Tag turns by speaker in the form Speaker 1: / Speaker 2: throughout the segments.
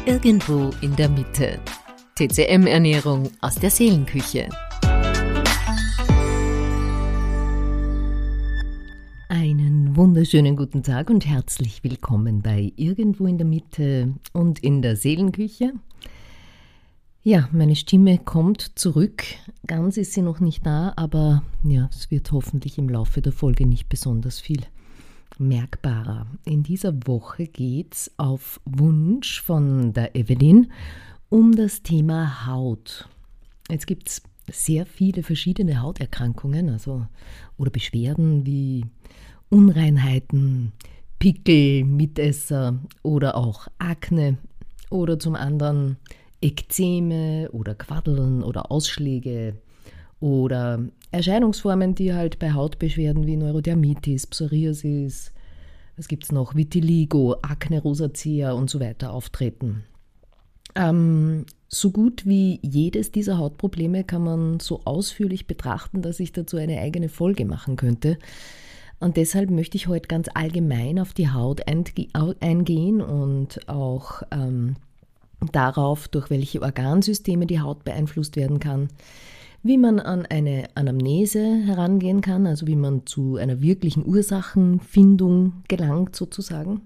Speaker 1: Irgendwo in der Mitte. TCM-Ernährung aus der Seelenküche. Einen wunderschönen guten Tag und herzlich willkommen bei Irgendwo in der Mitte und in der Seelenküche. Ja, meine Stimme kommt zurück. Ganz ist sie noch nicht da, aber ja, es wird hoffentlich im Laufe der Folge nicht besonders viel merkbarer. In dieser Woche geht's auf Wunsch von der Evelyn um das Thema Haut. Jetzt gibt's sehr viele verschiedene Hauterkrankungen, oder Beschwerden wie Unreinheiten, Pickel, Mitesser oder auch Akne oder zum anderen Ekzeme oder Quaddeln oder Ausschläge oder Erscheinungsformen, die halt bei Hautbeschwerden wie Neurodermitis, Psoriasis, was gibt's noch, Vitiligo, Akne, Rosacea und so weiter auftreten. So gut wie jedes dieser Hautprobleme kann man so ausführlich betrachten, dass ich dazu eine eigene Folge machen könnte. Und deshalb möchte ich heute ganz allgemein auf die Haut eingehen und auch darauf, durch welche Organsysteme die Haut beeinflusst werden kann, wie man an eine Anamnese herangehen kann, also wie man zu einer wirklichen Ursachenfindung gelangt sozusagen.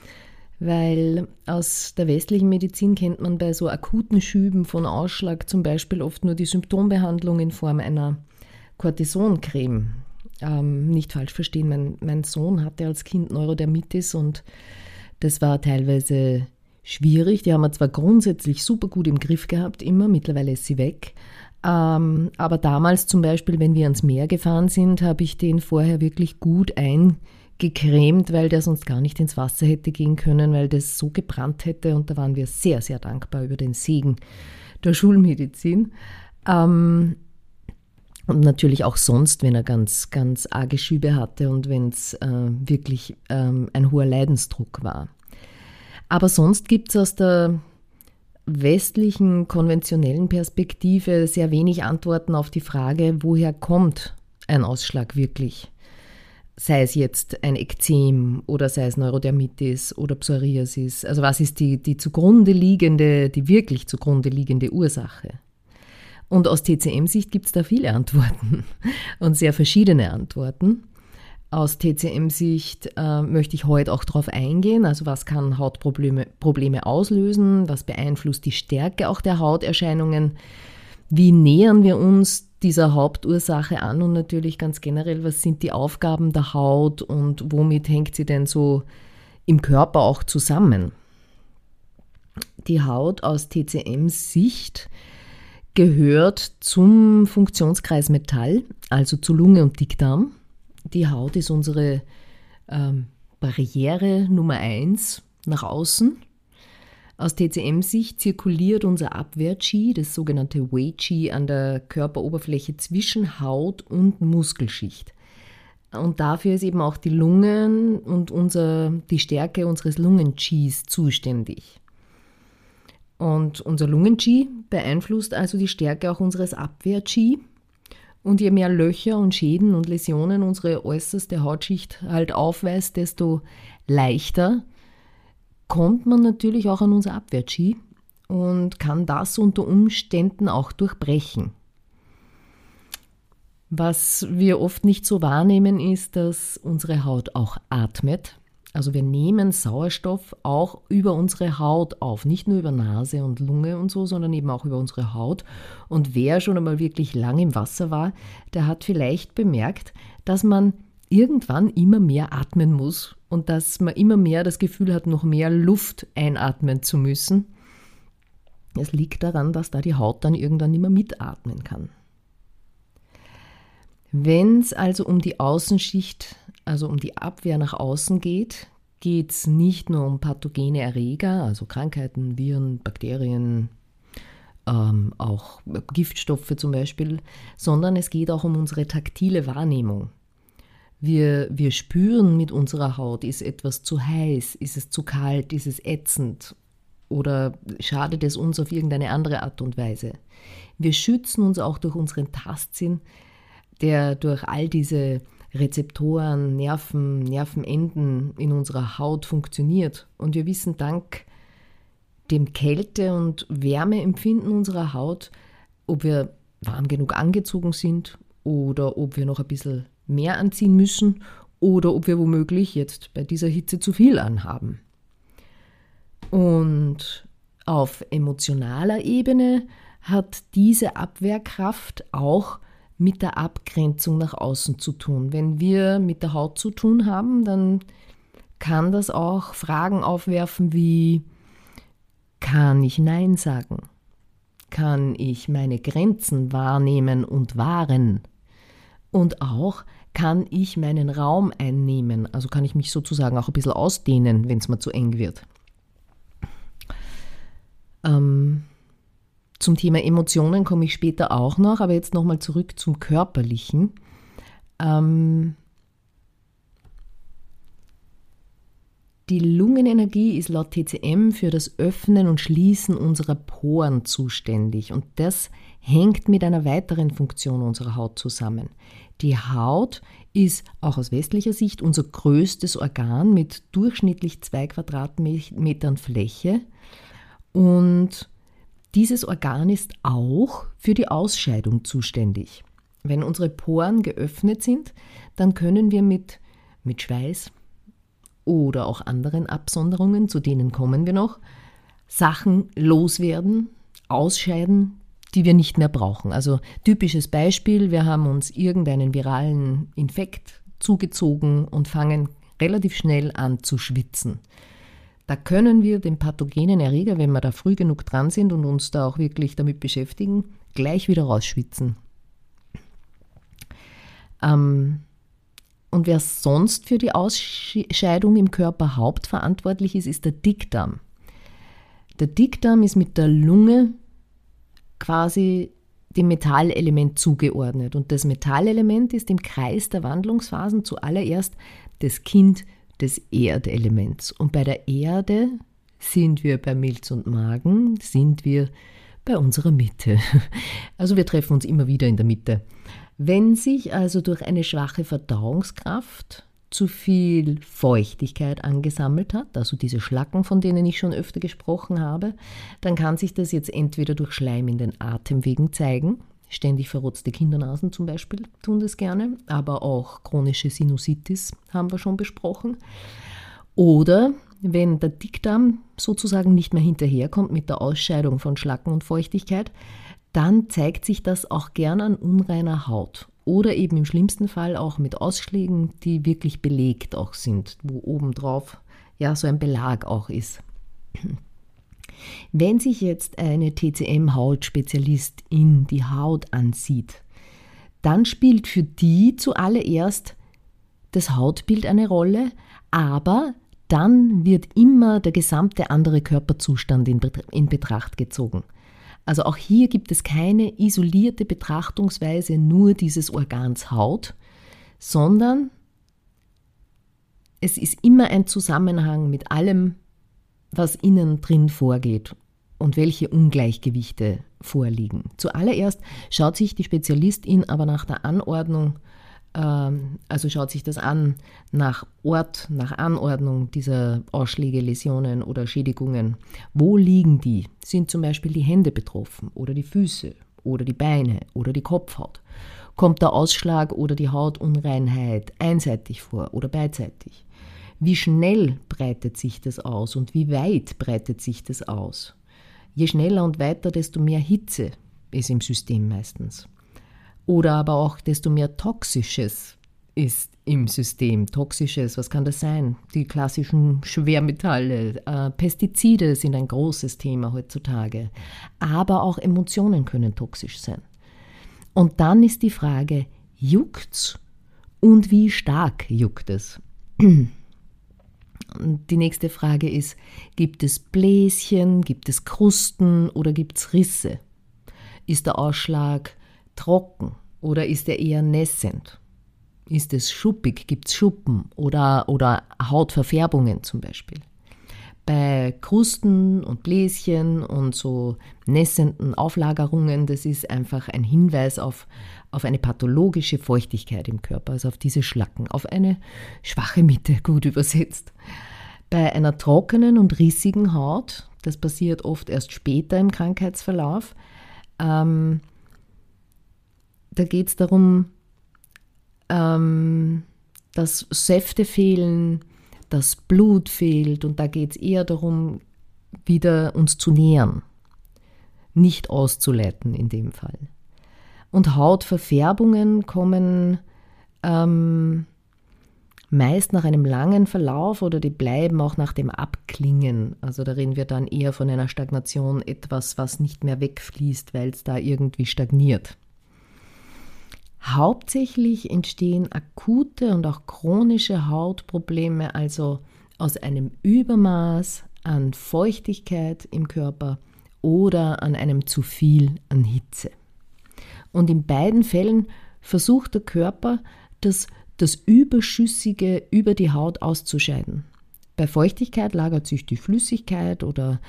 Speaker 1: Weil aus der westlichen Medizin kennt man bei so akuten Schüben von Ausschlag zum Beispiel oft nur die Symptombehandlung in Form einer Cortisoncreme. Nicht falsch verstehen, mein Sohn hatte als Kind Neurodermitis und das war teilweise schwierig. Die haben wir zwar grundsätzlich super gut im Griff gehabt, immer, mittlerweile ist sie weg. Aber damals zum Beispiel, wenn wir ans Meer gefahren sind, habe ich den vorher wirklich gut eingecremt, weil der sonst gar nicht ins Wasser hätte gehen können, weil das so gebrannt hätte. Und da waren wir sehr, sehr dankbar über den Segen der Schulmedizin. Und natürlich auch sonst, wenn er ganz, ganz arge Schübe hatte und wenn es wirklich ein hoher Leidensdruck war. Aber sonst gibt es aus der westlichen, konventionellen Perspektive sehr wenig Antworten auf die Frage, woher kommt ein Ausschlag wirklich? Sei es jetzt ein Ekzem oder sei es Neurodermitis oder Psoriasis. Also was ist die wirklich zugrunde liegende Ursache? Und aus TCM-Sicht gibt es da viele Antworten und sehr verschiedene Antworten. Aus TCM-Sicht möchte ich heute auch darauf eingehen, also was kann Hautprobleme auslösen, was beeinflusst die Stärke auch der Hauterscheinungen, wie nähern wir uns dieser Hauptursache an und natürlich ganz generell, was sind die Aufgaben der Haut und womit hängt sie denn so im Körper auch zusammen. Die Haut aus TCM-Sicht gehört zum Funktionskreis Metall, also zu Lunge und Dickdarm. Die Haut ist unsere Barriere Nummer 1 nach außen. Aus TCM-Sicht zirkuliert unser Abwehr-Qi, das sogenannte Wei-Qi, an der Körperoberfläche zwischen Haut und Muskelschicht. Und dafür ist eben auch die Lungen und die Stärke unseres Lungen-Qis zuständig. Und unser Lungen-Qi beeinflusst also die Stärke auch unseres Abwehr-Qi. Und je mehr Löcher und Schäden und Läsionen unsere äußerste Hautschicht halt aufweist, desto leichter kommt man natürlich auch an unser Abwehr-Qi und kann das unter Umständen auch durchbrechen. Was wir oft nicht so wahrnehmen, ist, dass unsere Haut auch atmet. Also wir nehmen Sauerstoff auch über unsere Haut auf, nicht nur über Nase und Lunge und so, sondern eben auch über unsere Haut. Und wer schon einmal wirklich lang im Wasser war, der hat vielleicht bemerkt, dass man irgendwann immer mehr atmen muss und dass man immer mehr das Gefühl hat, noch mehr Luft einatmen zu müssen. Es liegt daran, dass da die Haut dann irgendwann nicht mehr mitatmen kann. Wenn es also um die Außenschicht, also um die Abwehr nach außen geht es nicht nur um pathogene Erreger, also Krankheiten, Viren, Bakterien, auch Giftstoffe zum Beispiel, sondern es geht auch um unsere taktile Wahrnehmung. Wir spüren mit unserer Haut, ist etwas zu heiß, ist es zu kalt, ist es ätzend oder schadet es uns auf irgendeine andere Art und Weise. Wir schützen uns auch durch unseren Tastsinn, der durch all diese Rezeptoren, Nervenenden in unserer Haut funktioniert. Und wir wissen dank dem Kälte- und Wärmeempfinden unserer Haut, ob wir warm genug angezogen sind oder ob wir noch ein bisschen mehr anziehen müssen oder ob wir womöglich jetzt bei dieser Hitze zu viel anhaben. Und auf emotionaler Ebene hat diese Abwehrkraft auch mit der Abgrenzung nach außen zu tun. Wenn wir mit der Haut zu tun haben, dann kann das auch Fragen aufwerfen wie: Kann ich Nein sagen? Kann ich meine Grenzen wahrnehmen und wahren? Und auch, kann ich meinen Raum einnehmen? Also kann ich mich sozusagen auch ein bisschen ausdehnen, wenn es mir zu eng wird. Zum Thema Emotionen komme ich später auch noch, aber jetzt nochmal zurück zum Körperlichen. Die Lungenenergie ist laut TCM für das Öffnen und Schließen unserer Poren zuständig und das hängt mit einer weiteren Funktion unserer Haut zusammen. Die Haut ist auch aus westlicher Sicht unser größtes Organ mit durchschnittlich 2 Quadratmetern Fläche und dieses Organ ist auch für die Ausscheidung zuständig. Wenn unsere Poren geöffnet sind, dann können wir mit Schweiß oder auch anderen Absonderungen, zu denen kommen wir noch, Sachen loswerden, ausscheiden, die wir nicht mehr brauchen. Also typisches Beispiel, wir haben uns irgendeinen viralen Infekt zugezogen und fangen relativ schnell an zu schwitzen. Da können wir den pathogenen Erreger, wenn wir da früh genug dran sind und uns da auch wirklich damit beschäftigen, gleich wieder rausschwitzen. Und wer sonst für die Ausscheidung im Körper hauptverantwortlich ist, ist der Dickdarm. Der Dickdarm ist mit der Lunge quasi dem Metallelement zugeordnet. Und das Metallelement ist im Kreis der Wandlungsphasen zuallererst das Kind des Erdelements. Und bei der Erde sind wir bei Milz und Magen, sind wir bei unserer Mitte. Also wir treffen uns immer wieder in der Mitte. Wenn sich also durch eine schwache Verdauungskraft zu viel Feuchtigkeit angesammelt hat, also diese Schlacken, von denen ich schon öfter gesprochen habe, dann kann sich das jetzt entweder durch Schleim in den Atemwegen zeigen, ständig verrotzte Kindernasen zum Beispiel tun das gerne, aber auch chronische Sinusitis haben wir schon besprochen, oder wenn der Dickdarm sozusagen nicht mehr hinterherkommt mit der Ausscheidung von Schlacken und Feuchtigkeit, dann zeigt sich das auch gern an unreiner Haut oder eben im schlimmsten Fall auch mit Ausschlägen, die wirklich belegt auch sind, wo obendrauf ja so ein Belag auch ist. Wenn sich jetzt eine TCM-Hautspezialistin die Haut ansieht, dann spielt für die zuallererst das Hautbild eine Rolle, aber dann wird immer der gesamte andere Körperzustand in Betracht gezogen. Also auch hier gibt es keine isolierte Betrachtungsweise nur dieses Organs Haut, sondern es ist immer ein Zusammenhang mit allem, was innen drin vorgeht und welche Ungleichgewichte vorliegen. Zuallererst schaut sich die Spezialistin aber nach der Anordnung, also schaut sich das an nach Ort, nach Anordnung dieser Ausschläge, Läsionen oder Schädigungen. Wo liegen die? Sind zum Beispiel die Hände betroffen oder die Füße oder die Beine oder die Kopfhaut? Kommt der Ausschlag oder die Hautunreinheit einseitig vor oder beidseitig? Wie schnell breitet sich das aus und wie weit breitet sich das aus? Je schneller und weiter, desto mehr Hitze ist im System meistens. Oder aber auch desto mehr Toxisches ist im System. Toxisches, was kann das sein? Die klassischen Schwermetalle, Pestizide sind ein großes Thema heutzutage. Aber auch Emotionen können toxisch sein. Und dann ist die Frage, juckt's und wie stark juckt es? Und die nächste Frage ist, gibt es Bläschen, gibt es Krusten oder gibt es Risse? Ist der Ausschlag trocken oder ist er eher nässend? Ist es schuppig, gibt es Schuppen oder Hautverfärbungen zum Beispiel? Bei Krusten und Bläschen und so nässenden Auflagerungen, das ist einfach ein Hinweis auf eine pathologische Feuchtigkeit im Körper, also auf diese Schlacken, auf eine schwache Mitte, gut übersetzt. Bei einer trockenen und rissigen Haut, Das passiert oft erst später im Krankheitsverlauf. Da geht es darum, dass Säfte fehlen, dass Blut fehlt und da geht es eher darum, wieder uns zu nähern, nicht auszuleiten in dem Fall. Und Hautverfärbungen kommen meist nach einem langen Verlauf oder die bleiben auch nach dem Abklingen. Also da reden wir dann eher von einer Stagnation, etwas, was nicht mehr wegfließt, weil es da irgendwie stagniert. Hauptsächlich entstehen akute und auch chronische Hautprobleme, also aus einem Übermaß an Feuchtigkeit im Körper oder an einem zu viel an Hitze. Und in beiden Fällen versucht der Körper, das Überschüssige über die Haut auszuscheiden. Bei Feuchtigkeit lagert sich die Flüssigkeit oder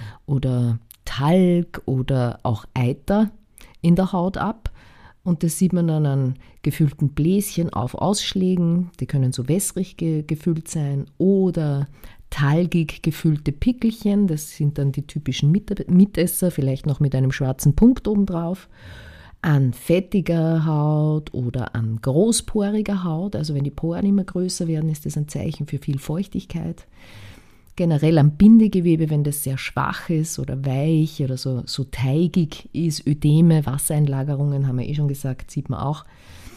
Speaker 1: Talg oder auch Eiter in der Haut ab. Und das sieht man dann an gefüllten Bläschen auf Ausschlägen, die können so wässrig gefüllt sein, oder talgig gefüllte Pickelchen, das sind dann die typischen Mitesser, vielleicht noch mit einem schwarzen Punkt obendrauf. An fettiger Haut oder an großporiger Haut, also wenn die Poren immer größer werden, ist das ein Zeichen für viel Feuchtigkeit. Generell am Bindegewebe, wenn das sehr schwach ist oder weich oder so teigig ist, Ödeme, Wassereinlagerungen, haben wir schon gesagt, sieht man auch.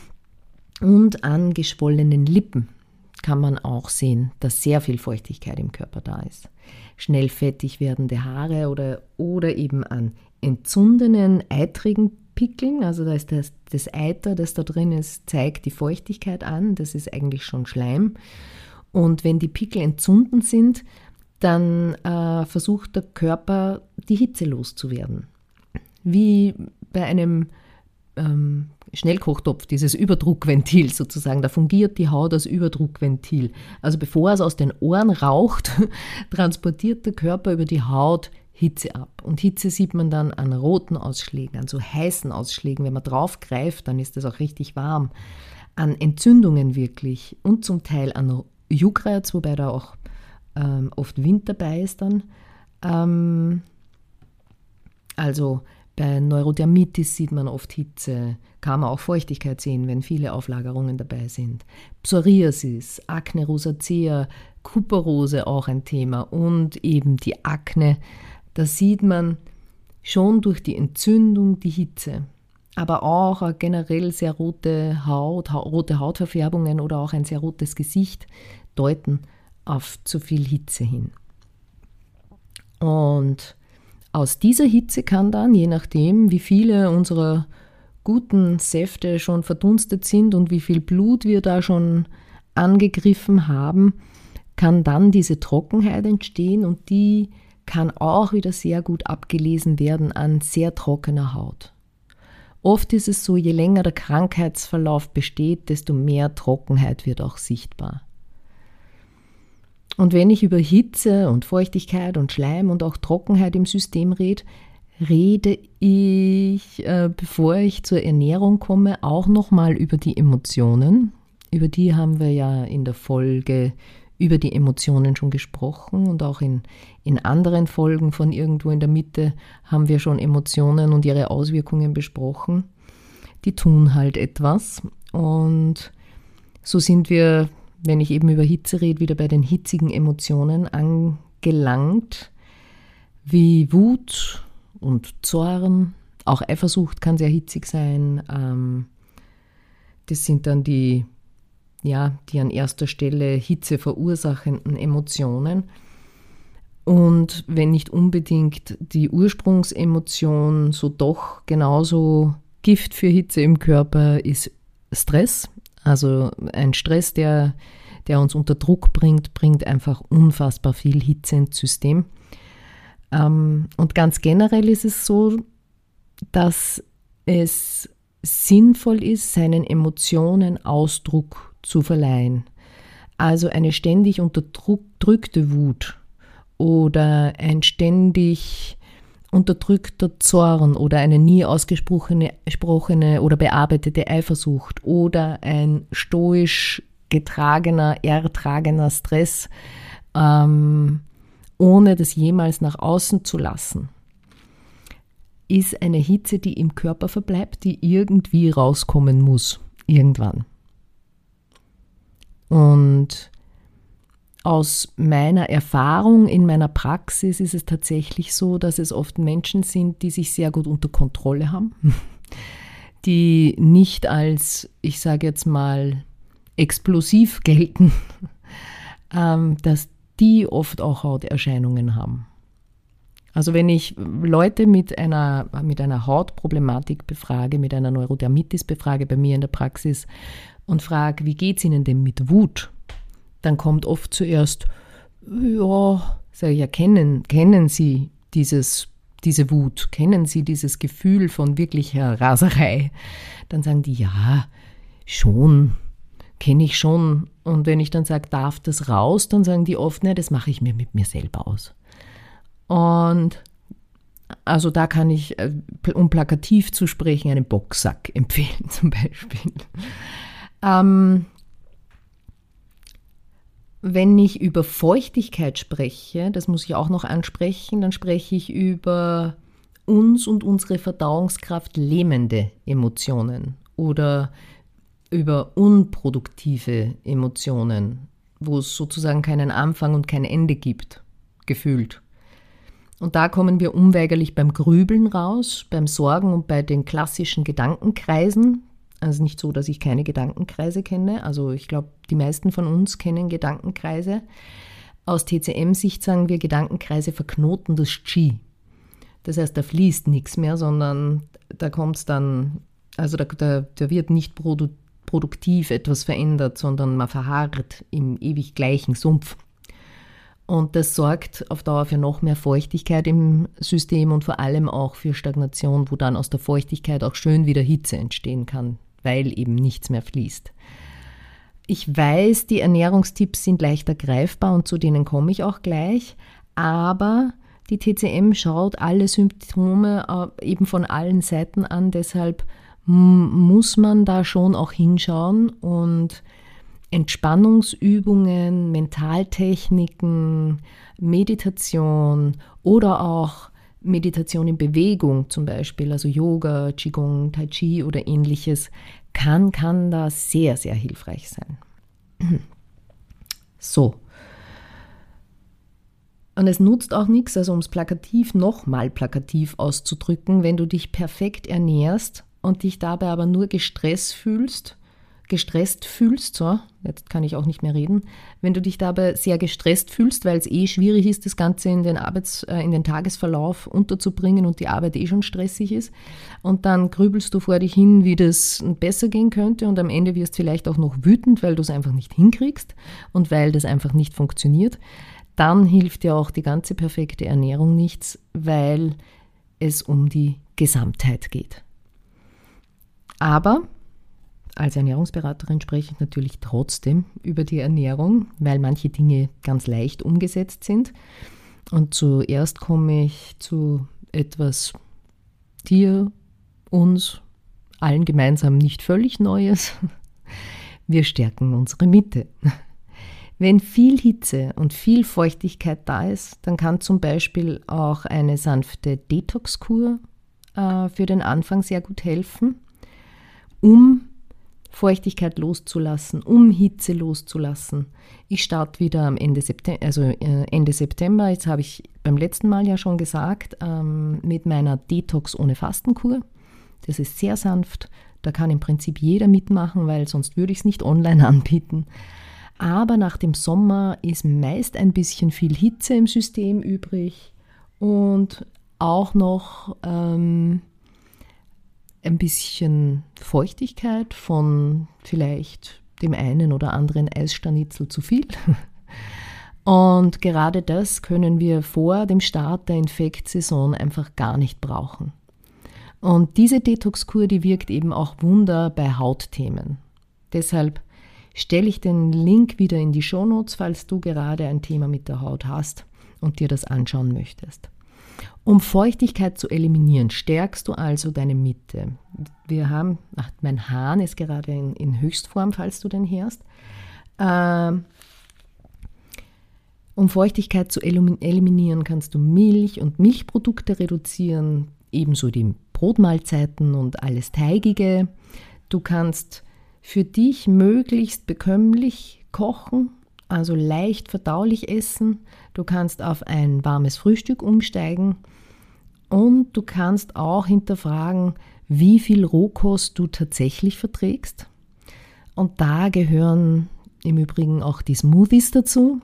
Speaker 1: Und an geschwollenen Lippen kann man auch sehen, dass sehr viel Feuchtigkeit im Körper da ist. Schnell fettig werdende Haare oder eben an entzündeten, eitrigen Pickeln, also da ist das Eiter, das da drin ist, zeigt die Feuchtigkeit an, das ist eigentlich schon Schleim. Und wenn die Pickel entzünden sind, dann versucht der Körper, die Hitze loszuwerden. Wie bei einem Schnellkochtopf, dieses Überdruckventil sozusagen, da fungiert die Haut als Überdruckventil. Also bevor es aus den Ohren raucht, transportiert der Körper über die Haut Hitze ab. Und Hitze sieht man dann an roten Ausschlägen, an so heißen Ausschlägen. Wenn man drauf greift, dann ist das auch richtig warm. An Entzündungen wirklich und zum Teil an Juckreiz, wobei da auch oft Wind dabei ist dann. Also bei Neurodermitis sieht man oft Hitze, kann man auch Feuchtigkeit sehen, wenn viele Auflagerungen dabei sind. Psoriasis, Akne rosacea, Kuparose auch ein Thema und eben die Akne. Da sieht man schon durch die Entzündung die Hitze, aber auch generell sehr rote Hautverfärbungen oder auch ein sehr rotes Gesicht deuten auf zu viel Hitze hin. Und aus dieser Hitze kann dann, je nachdem, wie viele unserer guten Säfte schon verdunstet sind und wie viel Blut wir da schon angegriffen haben, kann dann diese Trockenheit entstehen und die kann auch wieder sehr gut abgelesen werden an sehr trockener Haut. Oft ist es so, je länger der Krankheitsverlauf besteht, desto mehr Trockenheit wird auch sichtbar. Und wenn ich über Hitze und Feuchtigkeit und Schleim und auch Trockenheit im System rede ich, bevor ich zur Ernährung komme, auch nochmal über die Emotionen. Über die haben wir ja in der Folge über die Emotionen schon gesprochen und auch in anderen Folgen von irgendwo in der Mitte haben wir schon Emotionen und ihre Auswirkungen besprochen. Die tun halt etwas und so sind wir, wenn ich eben über Hitze rede, wieder bei den hitzigen Emotionen angelangt, wie Wut und Zorn, auch Eifersucht kann sehr hitzig sein. Das sind dann die an erster Stelle Hitze verursachenden Emotionen. Und wenn nicht unbedingt die Ursprungsemotion, so doch genauso Gift für Hitze im Körper ist Stress. Also ein Stress, der uns unter Druck bringt einfach unfassbar viel Hitze ins System. Und ganz generell ist es so, dass es sinnvoll ist, seinen Emotionen Ausdruck zu verleihen. Also eine ständig unterdrückte Wut oder ein ständig unterdrückter Zorn oder eine nie ausgesprochene oder bearbeitete Eifersucht oder ein stoisch ertragener Stress ohne das jemals nach außen zu lassen, ist eine Hitze, die im Körper verbleibt, die irgendwie rauskommen muss, irgendwann. Und aus meiner Erfahrung in meiner Praxis ist es tatsächlich so, dass es oft Menschen sind, die sich sehr gut unter Kontrolle haben, die nicht als, ich sage jetzt mal, explosiv gelten, dass die oft auch Hauterscheinungen haben. Also wenn ich Leute mit einer Hautproblematik befrage, mit einer Neurodermitis befrage bei mir in der Praxis und frage, wie geht es Ihnen denn mit Wut? Dann kommt oft zuerst, ja, sage ich ja, kennen Sie diese Wut? Kennen Sie dieses Gefühl von wirklicher Raserei? Dann sagen die, ja, schon, kenne ich schon. Und wenn ich dann sage, darf das raus, dann sagen die oft, ne, das mache ich mir mit mir selber aus. Und also da kann ich, um plakativ zu sprechen, einen Boxsack empfehlen zum Beispiel. Wenn ich über Feuchtigkeit spreche, das muss ich auch noch ansprechen, dann spreche ich über uns und unsere Verdauungskraft lähmende Emotionen oder über unproduktive Emotionen, wo es sozusagen keinen Anfang und kein Ende gibt, gefühlt. Und da kommen wir unweigerlich beim Grübeln raus, beim Sorgen und bei den klassischen Gedankenkreisen. Also nicht so, dass ich keine Gedankenkreise kenne. Also ich glaube, die meisten von uns kennen Gedankenkreise. Aus TCM-Sicht sagen wir, Gedankenkreise verknoten das Qi. Das heißt, da fließt nichts mehr, sondern da kommt es dann, also da wird nicht produktiv etwas verändert, sondern man verharrt im ewig gleichen Sumpf. Und das sorgt auf Dauer für noch mehr Feuchtigkeit im System und vor allem auch für Stagnation, wo dann aus der Feuchtigkeit auch schön wieder Hitze entstehen kann, weil eben nichts mehr fließt. Ich weiß, die Ernährungstipps sind leichter greifbar und zu denen komme ich auch gleich, aber die TCM schaut alle Symptome eben von allen Seiten an, deshalb muss man da schon auch hinschauen und Entspannungsübungen, Mentaltechniken, Meditation oder auch Meditation in Bewegung zum Beispiel, also Yoga, Qigong, Tai Chi oder ähnliches, kann da sehr, sehr hilfreich sein. So. Und es nutzt auch nichts, also um es nochmal plakativ auszudrücken, wenn du dich perfekt ernährst und dich dabei aber nur gestresst fühlst, so, jetzt kann ich auch nicht mehr reden, wenn du dich dabei sehr gestresst fühlst, weil es schwierig ist, das Ganze in den Tagesverlauf unterzubringen und die Arbeit schon stressig ist und dann grübelst du vor dich hin, wie das besser gehen könnte und am Ende wirst du vielleicht auch noch wütend, weil du es einfach nicht hinkriegst und weil das einfach nicht funktioniert, dann hilft dir auch die ganze perfekte Ernährung nichts, weil es um die Gesamtheit geht. Aber als Ernährungsberaterin spreche ich natürlich trotzdem über die Ernährung, weil manche Dinge ganz leicht umgesetzt sind. Und zuerst komme ich zu etwas dir, uns, allen gemeinsam nicht völlig Neues. Wir stärken unsere Mitte. Wenn viel Hitze und viel Feuchtigkeit da ist, dann kann zum Beispiel auch eine sanfte Detox-Kur für den Anfang sehr gut helfen, um Feuchtigkeit loszulassen, um Hitze loszulassen. Ich starte wieder am Ende September, jetzt habe ich beim letzten Mal ja schon gesagt, mit meiner Detox ohne Fastenkur. Das ist sehr sanft, da kann im Prinzip jeder mitmachen, weil sonst würde ich es nicht online anbieten. Aber nach dem Sommer ist meist ein bisschen viel Hitze im System übrig und auch noch ein bisschen Feuchtigkeit von vielleicht dem einen oder anderen Eisschnitzel zu viel. Und gerade das können wir vor dem Start der Infektsaison einfach gar nicht brauchen. Und diese Detox-Kur, die wirkt eben auch Wunder bei Hautthemen. Deshalb stelle ich den Link wieder in die Shownotes, falls du gerade ein Thema mit der Haut hast und dir das anschauen möchtest. Um Feuchtigkeit zu eliminieren, stärkst du also deine Mitte. Mein Hahn ist gerade in Höchstform, falls du den hörst. Um Feuchtigkeit zu eliminieren, kannst du Milch und Milchprodukte reduzieren, ebenso die Brotmahlzeiten und alles Teigige. Du kannst für dich möglichst bekömmlich kochen, also leicht verdaulich essen. Du kannst auf ein warmes Frühstück umsteigen und du kannst auch hinterfragen, wie viel Rohkost du tatsächlich verträgst. Und da gehören im Übrigen auch die Smoothies dazu.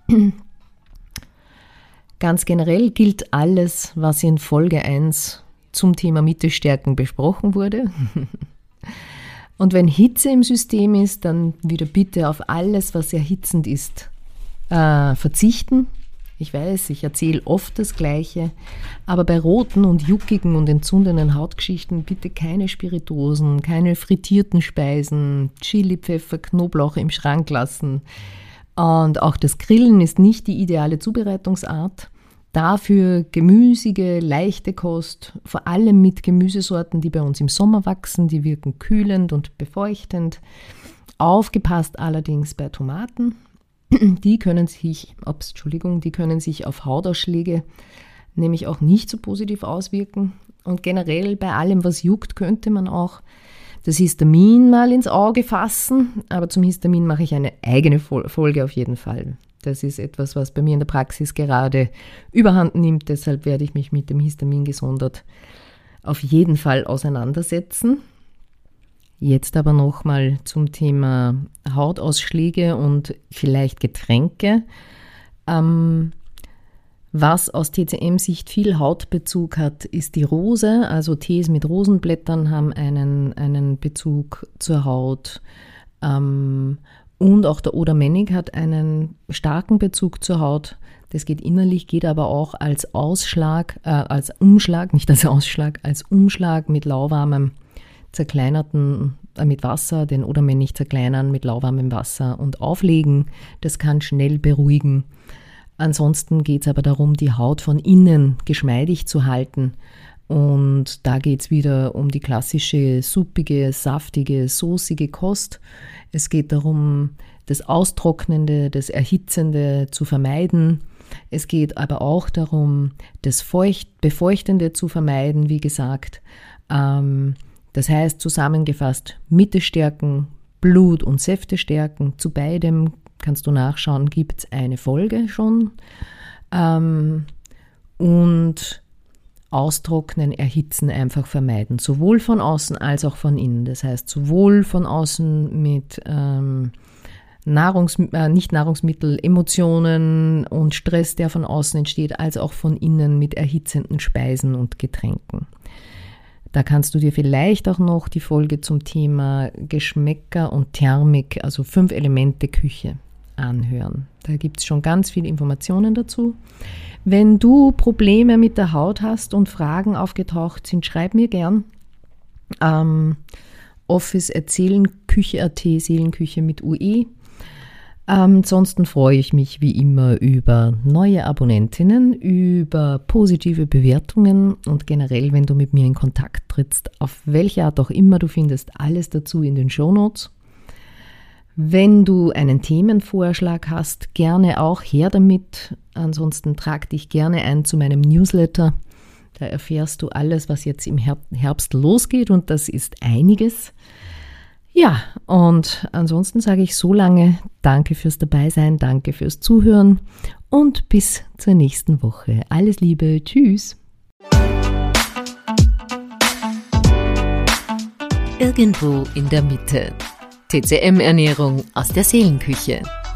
Speaker 1: Ganz generell gilt alles, was in Folge 1 zum Thema Mittelstärken besprochen wurde. Und wenn Hitze im System ist, dann wieder bitte auf alles, was erhitzend ist, verzichten. Ich weiß, ich erzähle oft das Gleiche, aber bei roten und juckigen und entzündenden Hautgeschichten bitte keine Spirituosen, keine frittierten Speisen, Chili, Pfeffer, Knoblauch im Schrank lassen. Und auch das Grillen ist nicht die ideale Zubereitungsart. Dafür gemüsige, leichte Kost, vor allem mit Gemüsesorten, die bei uns im Sommer wachsen, die wirken kühlend und befeuchtend. Aufgepasst allerdings bei Tomaten. Die können sich auf Hautausschläge nämlich auch nicht so positiv auswirken. Und generell bei allem, was juckt, könnte man auch das Histamin mal ins Auge fassen. Aber zum Histamin mache ich eine eigene Folge auf jeden Fall. Das ist etwas, was bei mir in der Praxis gerade überhand nimmt. Deshalb werde ich mich mit dem Histamin gesondert auf jeden Fall auseinandersetzen. Jetzt aber nochmal zum Thema Hautausschläge und vielleicht Getränke. Was aus TCM-Sicht viel Hautbezug hat, ist die Rose. Also Tees mit Rosenblättern haben einen Bezug zur Haut. Und auch der Oder-Mennig hat einen starken Bezug zur Haut. Das geht innerlich, geht aber auch als Umschlag mit lauwarmem mit Wasser, den Oder-Mennig zerkleinern mit lauwarmem Wasser und auflegen. Das kann schnell beruhigen. Ansonsten geht es aber darum, die Haut von innen geschmeidig zu halten. Und da geht es wieder um die klassische, suppige, saftige, soßige Kost. Es geht darum, das Austrocknende, das Erhitzende zu vermeiden. Es geht aber auch darum, das Befeuchtende zu vermeiden, wie gesagt. Das heißt, zusammengefasst, Mitte stärken, Blut und Säfte stärken. Zu beidem kannst du nachschauen, gibt es eine Folge schon. Und Austrocknen, Erhitzen einfach vermeiden. Sowohl von außen als auch von innen. Das heißt, sowohl von außen mit nicht Nahrungsmittel, Emotionen und Stress, der von außen entsteht, als auch von innen mit erhitzenden Speisen und Getränken. Da kannst du dir vielleicht auch noch die Folge zum Thema Geschmäcker und Thermik, also 5 Elemente Küche, anhören. Da gibt es schon ganz viele Informationen dazu. Wenn du Probleme mit der Haut hast und Fragen aufgetaucht sind, schreib mir gern. Office@seelenküche.at, Seelenküche mit UE. Ansonsten freue ich mich wie immer über neue Abonnentinnen, über positive Bewertungen und generell, wenn du mit mir in Kontakt trittst, auf welche Art auch immer. Du findest alles dazu in den Shownotes. Wenn du einen Themenvorschlag hast, gerne auch her damit. Ansonsten trag dich gerne ein zu meinem Newsletter. Da erfährst du alles, was jetzt im Herbst losgeht und das ist einiges. Ja, und ansonsten sage ich so lange danke fürs Dabeisein, danke fürs Zuhören und bis zur nächsten Woche. Alles Liebe, tschüss.
Speaker 2: Irgendwo in der Mitte. TCM-Ernährung aus der Seelenküche.